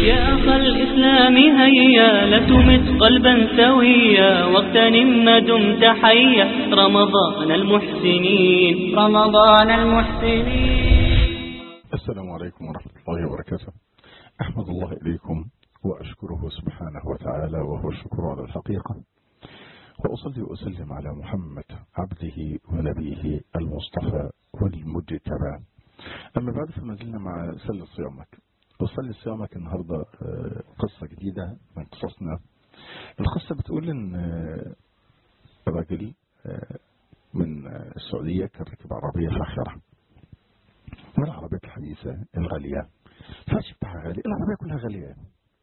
يا أخ الإسلام هيا لا تمت قلبا سويا واغتنم ما دمت حيا رمضان المحسنين رمضان المحسنين. السلام عليكم ورحمة الله وبركاته. أحمد الله إليكم وأشكره سبحانه وتعالى وهو الشكر على الحقيقة، وأصلي وأسلم على محمد عبده ونبيه المصطفى والمجتبى. أما بعد فما زلنا مع سل صيامك. وصل صيامك النهاردة قصة جديدة من قصصنا. القصة بتقول إن راجل من السعودية كان راكب عربية فاخرة من العربيات الحديثة الغالية، الفرش بتاعها غالي، العربية كلها غالية.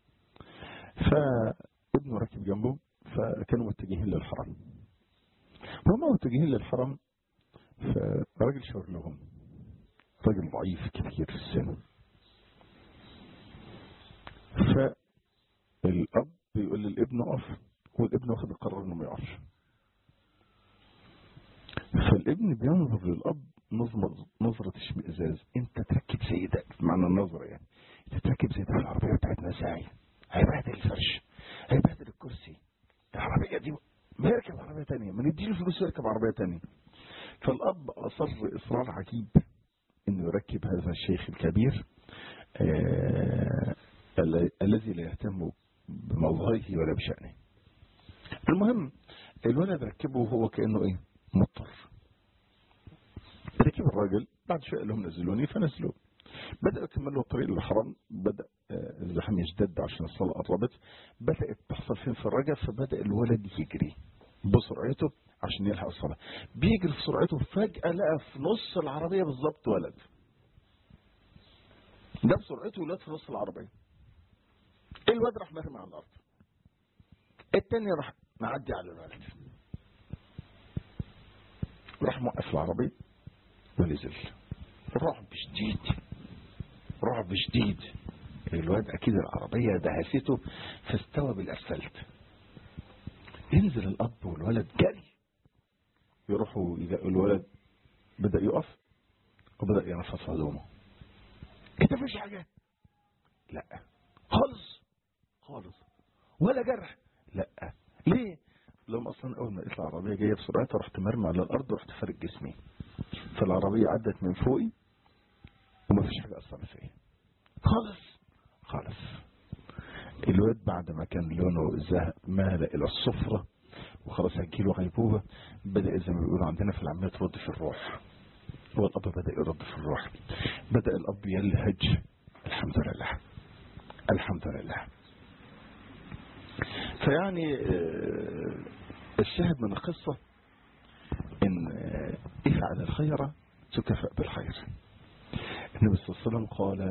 فابنه راكب جنبه، فكانوا متجهين للحرم. وهم متجهين للحرم فراجل شاور لهم، راجل ضعيف كبير في السن. فالأب بيقول للابن اقف، والابن واخد القرار انه ما يقفش. فالابن بينظر للأب نظرة اشمئزاز. انت تركب زي ده، معنى النظرة يعني انت تركب زي ده في العربية بتاعتنا ازاي؟ هيبهدل الفرش، هيبهدل الكرسي، العربية دي ما يركب عربية تانية، ما نديله فلوس يركب عربية تانية. فالأب أصر إصرار عجيب انه يركب هذا الشيخ الكبير الذي لا يهتم بمظهره ولا بشأنه. المهم الولد ركبه وهو كأنه ايه، مضطر. ركب الراجل، بعد شوية لهم نزلوني فنزلوا. بدأ يكملوا الطريق للحرم، بدأ الزحام يشتد عشان الصلاة قربت. بدأت تحصل فين في الرجل، فبدأ الولد يجري بسرعته عشان يلحق الصلاة. بيجري في سرعته، فجأة لقى في نص العربية بالظبط ولد. ده بسرعته ولد في نص العربية. الولد راح مرمي على الأرض، التاني راح معدي على الولد، راح موقف العربية ونزل. رعب شديد. الواد اكيد العربية دهسته فاستوى بالاسفلت. ينزل الاب والولد جري، يروحوا الولد بدأ يقف وبدأ ينفض هدومه. انت مفيش حاجة؟ لا خالص ولا جرح؟ لا. ليه؟ لما اصلا اول ما لقيت العربية جاية بسرعتها رحت مرمي على الارض ورحت فارق جسمي، فالعربية عدت من فوقي ومفيش حاجة اثرت فيا خالص. الواد بعد ما كان لونه زهق مال الى الصفرة وخلاص هتجيله غيبوبة، بدأ زي ما بيقولوا عندنا في العامية ترد في الروح. هو الاب بدأ يرد في الروح، بدأ الاب يلهج الحمد لله. فيعني الشاهد من القصة ان افعل الخير تكافئ بالخير. النبي صلى الله عليه وسلم قال،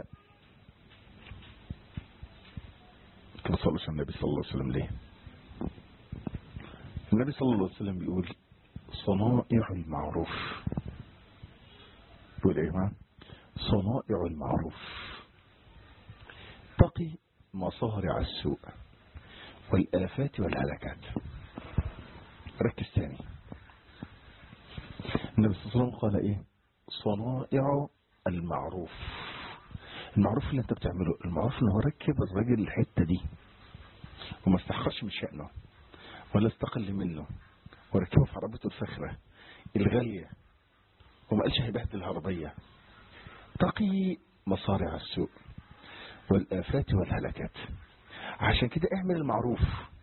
كما صلى النبي صلى الله عليه وسلم ليه؟ النبي صلى الله عليه وسلم بيقول صنائع المعروف. بيقول ايه معنا؟ صنائع المعروف تقي مصارع السوء والآفات والهلكات. ركز ثاني. النبي صلى الله عليه وسلم قال ايه؟ صنائع المعروف. المعروف اللي انت بتعمله، المعروف انه هو ركب الراجل الحتة دي وما استحقرش من شأنه ولا استقل منه، وركبه في عربيته الفخرة الغالية وما قالش هيبهدل العربية. تقي مصارع السوء والآفات والهلكات. عشان كده اعمل المعروف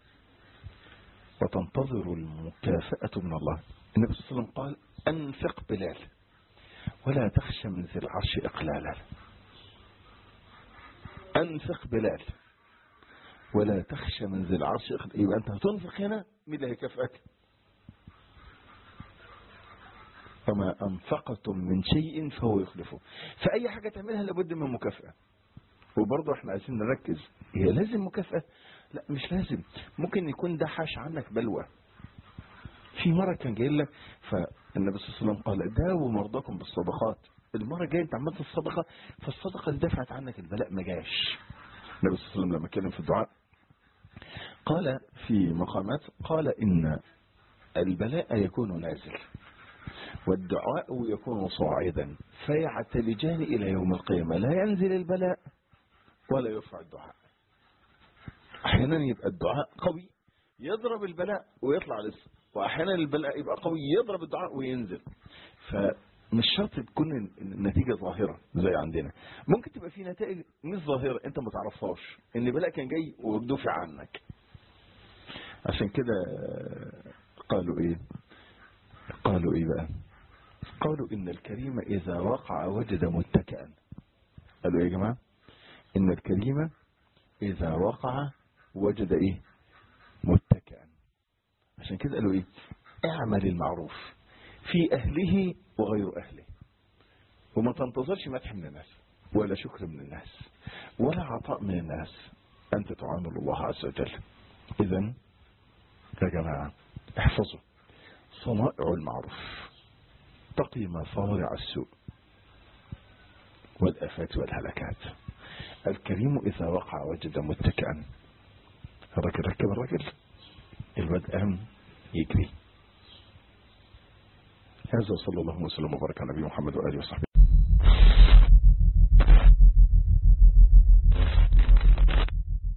وتنتظر المكافأة من الله. النبي صلى الله عليه وسلم قال أنفق بلال ولا تخشى من ذي العرش إقلالا. أنفق بلال ولا تخشى من ذي العرش إقلالا. يبقى أنت هتنفق هنا، مين اللي هيكافئك؟ فما أنفقتم من شيء فهو يخلفه. فأي حاجة تعملها لابد من مكافأة. وبرضه احنا عايزين نركز، هي لازم مكافأة؟ لا مش لازم. ممكن يكون ده حاش عنك بلوى. في مرة كان جاي لك فالنبي صلى الله عليه وسلم قال داووا مرضاكم بالصدقات. المرة جاية انت عملت الصدقة فالصدقة اللي دفعت عنك البلاء ما جاش. النبي صلى الله عليه وسلم لما اتكلم في الدعاء قال في مقامات، قال إن البلاء يكون نازل والدعاء يكون صاعدا فيعتلجان إلى يوم القيامة، لا ينزل البلاء ولا يرفع الدعاء. احيانا يبقى الدعاء قوي يضرب البلاء ويطلع لسه، واحيانا البلاء يبقى قوي يضرب الدعاء وينزل. فمش شرط تكون النتيجة ظاهرة زي عندنا، ممكن تبقى في نتائج مش ظاهرة انت ما تعرفهاش، ان بلاء كان جاي ودفع عنك. عشان كده قالوا ايه بقى؟ قالوا ان الكريم اذا وقع وجد متكئا. قالوا ايه يا جماعة؟ ان الكريم اذا وقع وجد ايه؟ متكئا. عشان كده قالوا ايه؟ اعمل المعروف في اهله وغير اهله، وما تنتظرش مدح من الناس ولا شكر من الناس ولا عطاء من الناس، انت تعامل الله عز وجل. اذا يا جماعة احفظوا صنائع المعروف تقي مصارع السوء والآفات والهلكات. الكريم إذا وقع وجد متكئا. الرجل ركب الرجل، الواد قام يجري. هذا صلى الله وسلم وبارك على نبي محمد وآله وصحبه.